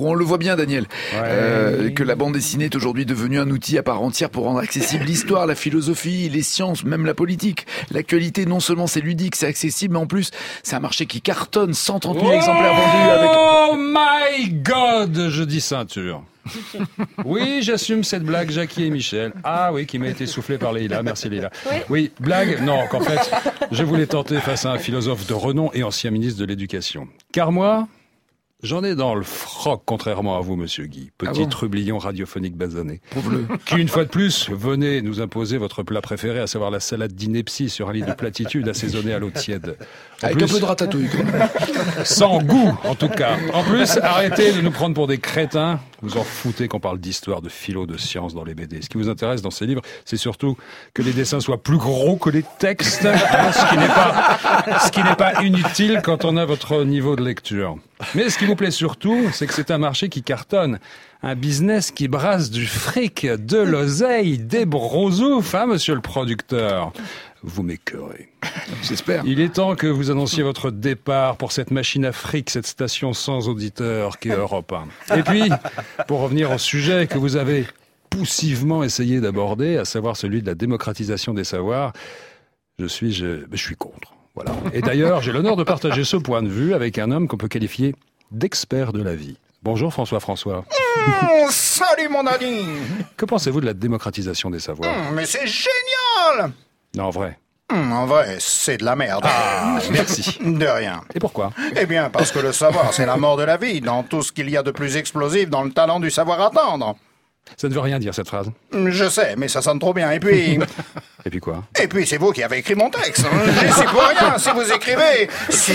On le voit bien, Daniel, que la bande dessinée est aujourd'hui devenue un outil à part entière pour rendre accessible l'histoire, la philosophie, les sciences, même la politique. L'actualité, non seulement c'est ludique, c'est accessible, mais en plus, c'est un marché qui cartonne, 130 000 exemplaires vendus avec... Oh my God, je dis ceinture. Oui, j'assume cette blague, Jackie et Michel. Ah oui, qui m'a été soufflée par Leïla. Merci Leïla. Oui, blague, non, qu'en fait, je voulais tenter face à un philosophe de renom et ancien ministre de l'Éducation. Car moi, j'en ai dans le froc, contrairement à vous, monsieur Guy. Petit trublion radiophonique basané. Prouve-le. Qui, une fois de plus, venez nous imposer votre plat préféré, à savoir la salade d'ineptie sur un lit de platitude assaisonnée à l'eau tiède. Avec un peu de ratatouille. Sans goût, en tout cas. En plus, arrêtez de nous prendre pour des crétins. Vous en foutez qu'on parle d'histoire, de philo, de science dans les BD. Ce qui vous intéresse dans ces livres, c'est surtout que les dessins soient plus gros que les textes, ce qui n'est pas inutile quand on a votre niveau de lecture. Mais ce qui vous plaît surtout, c'est que c'est un marché qui cartonne. Un business qui brasse du fric, de l'oseille, des brosoufs, hein, monsieur le producteur. Vous m'écœurez. J'espère. Il est temps que vous annonciez votre départ pour cette machine à fric, cette station sans auditeur qu'est Europe 1. Et puis, pour revenir au sujet que vous avez poussivement essayé d'aborder, à savoir celui de la démocratisation des savoirs, je suis contre. Voilà. Et d'ailleurs, j'ai l'honneur de partager ce point de vue avec un homme qu'on peut qualifier d'expert de la vie. Bonjour François. Salut mon ami. Que pensez-vous de la démocratisation des savoirs ? Mais c'est génial. Non, en vrai. En vrai, c'est de la merde. Ah, merci. De rien. Et pourquoi ? Eh bien, parce que le savoir, c'est la mort de la vie, dans tout ce qu'il y a de plus explosif dans le talent du savoir attendre. Ça ne veut rien dire, cette phrase. Je sais, mais ça sonne trop bien. Et puis... Et puis quoi ? Et puis, c'est vous qui avez écrit mon texte. J'y suis pour rien. Si vous écrivez...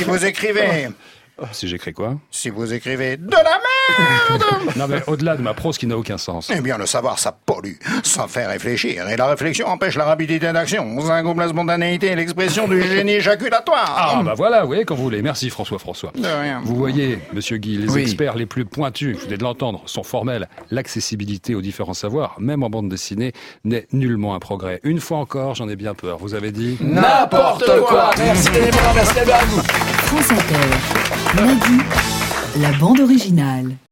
Si j'écris quoi ? Si vous écrivez de la merde. Non mais au-delà de ma prose qui n'a aucun sens. Eh bien, le savoir, ça pollue. Ça fait réfléchir. Et la réflexion empêche la rapidité d'action. Ça coupe la spontanéité et l'expression du génie éjaculatoire. Ah bah voilà, oui, quand vous voulez. Merci François. De rien. Vous voyez, monsieur Guy, les experts les plus pointus, vous venez de l'entendre, sont formels. L'accessibilité aux différents savoirs, même en bande dessinée, n'est nullement un progrès. Une fois encore, j'en ai bien peur. Vous avez dit... N'importe quoi. Merci à vous. France Inter. Midi, la bande originale.